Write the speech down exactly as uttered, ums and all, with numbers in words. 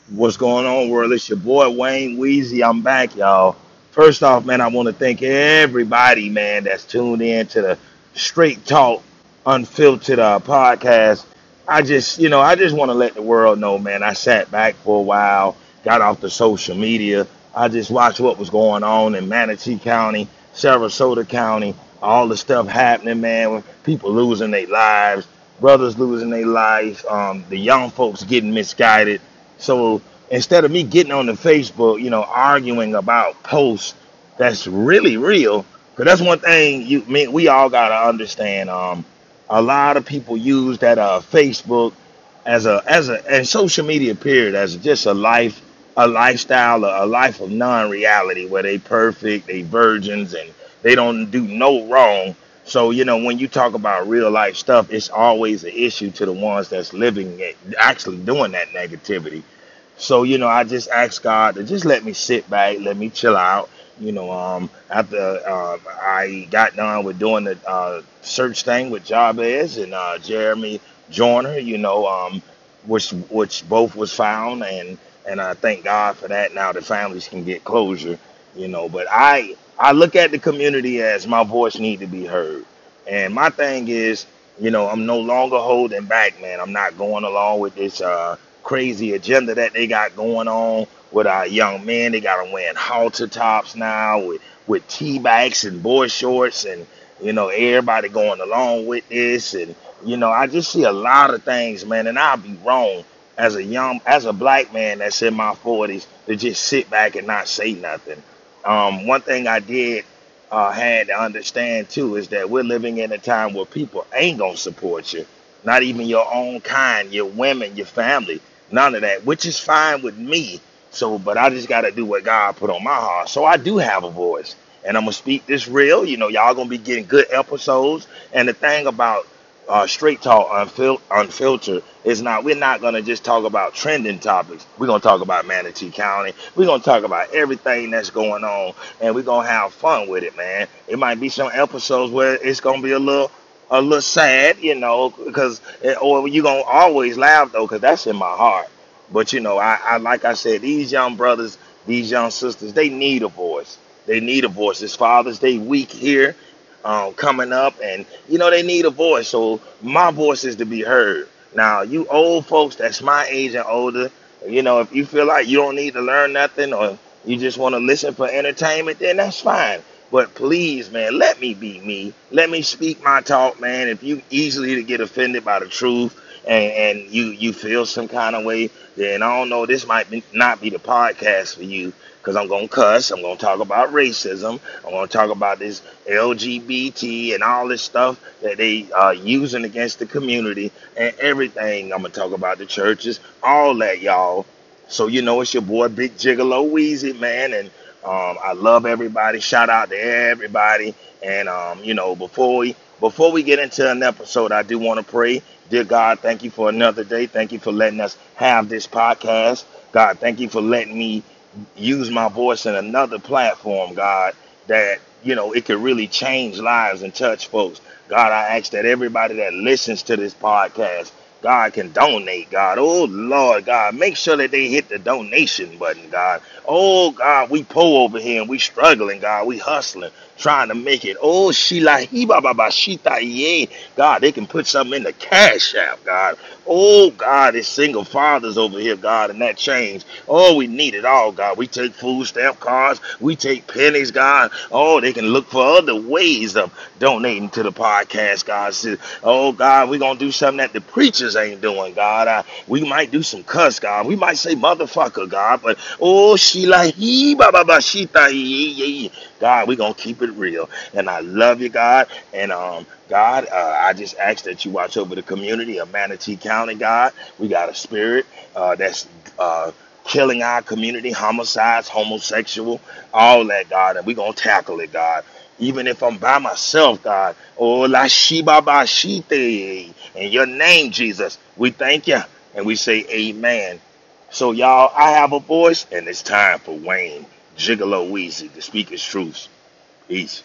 What's going on, world? It's your boy Wayne Weezy. I'm back, y'all. First off, man, I want to thank everybody, man, that's tuned in to the Straight Talk Unfiltered uh, podcast. I just, you know, I just want to let the world know, man. I sat back for a while, got off the social media. I just watched what was going on in Manatee County, Sarasota County, all the stuff happening, man, with people losing their lives, brothers losing their lives, um, the young folks getting misguided. So instead of me getting on the Facebook, you know, arguing about posts that's really real, because that's one thing you me we all gotta understand. Um, a lot of people use that uh Facebook as a as a and social media period as just a life a lifestyle a, a life of non-reality where they perfect, they virgins, and they don't do no wrong. So you know when you talk about real life stuff, it's always an issue to the ones that's living it, actually doing that negativity. So, you know, I just asked God to just let me sit back, let me chill out. You know, um, after uh, I got done with doing the uh, search thing with Jabez and uh, Jeremy Joyner, you know, um, which which both was found, and and I thank God for that. Now the families can get closure, you know. But I I look at the community as my voice need to be heard, and my thing is, you know, I'm no longer holding back, man. I'm not going along with this. Uh, crazy agenda that they got going on with our young men. They got them wearing halter tops now with with tee backs and boy shorts, and you know everybody going along with this. And you know I just see a lot of things, man. And I'll be wrong as a young as a black man that's in my forties to just sit back and not say nothing. Um, one thing I did uh, had to understand too is that we're living in a time where people ain't gonna support you, not even your own kind, your women, your family, none of that, which is fine with me. So, but I just got to do what God put on my heart. So I do have a voice, and I'm gonna speak this real. You know, y'all gonna be getting good episodes. And the thing about uh, Straight Talk Unfil- Unfiltered is not we're not gonna just talk about trending topics. We're gonna talk about Manatee County. We're gonna talk about everything that's going on, and we're gonna have fun with it, man. It might be some episodes where it's gonna be a little a little sad, you know, because or you gonna always laugh though, because that's in my heart. But you know, I, I like I said, these young brothers, these young sisters, they need a voice. They need a voice. It's Father's Day week here, um, coming up, and you know they need a voice. So my voice is to be heard. Now, you old folks that's my age and older, you know, if you feel like you don't need to learn nothing or you just want to listen for entertainment, then that's fine. But please, man, let me be me. Let me speak my talk, man. If you easily to get offended by the truth and, and you you feel some kind of way, then I don't know. This might be, not be the podcast for you because I'm gonna cuss. I'm gonna talk about racism. I'm gonna talk about this L G B T and all this stuff that they are using against the community and everything. I'm gonna talk about the churches, all that, y'all. So you know it's your boy Big Gigolo Weezy, man, and um, I love everybody. Shout out to everybody. And um, you know, before we before we get into an episode, I do want to pray. Dear God, thank you for another day. Thank you for letting us have this podcast. God, thank you for letting me use my voice in another platform, God, that you know it could really change lives and touch folks. God, I ask that everybody that listens to this podcast, God, can donate, God. Oh Lord, God, make sure that they hit the donation button, God. Oh God, we poor over here and we struggling, God. We hustling, trying to make it. Oh Sheila Hiba Baba Shita Ye. God, they can put something in the cash app, God. Oh God, it's single fathers over here, God, and that change. Oh, we need it all, God. We take food stamp cards, we take pennies, God. Oh, they can look for other ways of donating to the podcast, God. Says, oh God, we're gonna do something that the preachers ain't doing, God. Uh, we might do some cuss, God. We might say motherfucker, God, but oh Sheila he ba ba ba shita ye ye. God, we're gonna keep it real. And I love you, God. And um God, uh, I just ask that you watch over the community of Manatee County, God. We got a spirit uh, that's uh, killing our community, homicides, homosexual, all that, God. And we're going to tackle it, God. Even if I'm by myself, God. Oh, la shiba ba shite. In your name, Jesus, we thank you. And we say amen. So, y'all, I have a voice, and it's time for Wayne Gigolo Weezy to speak his truth. Peace.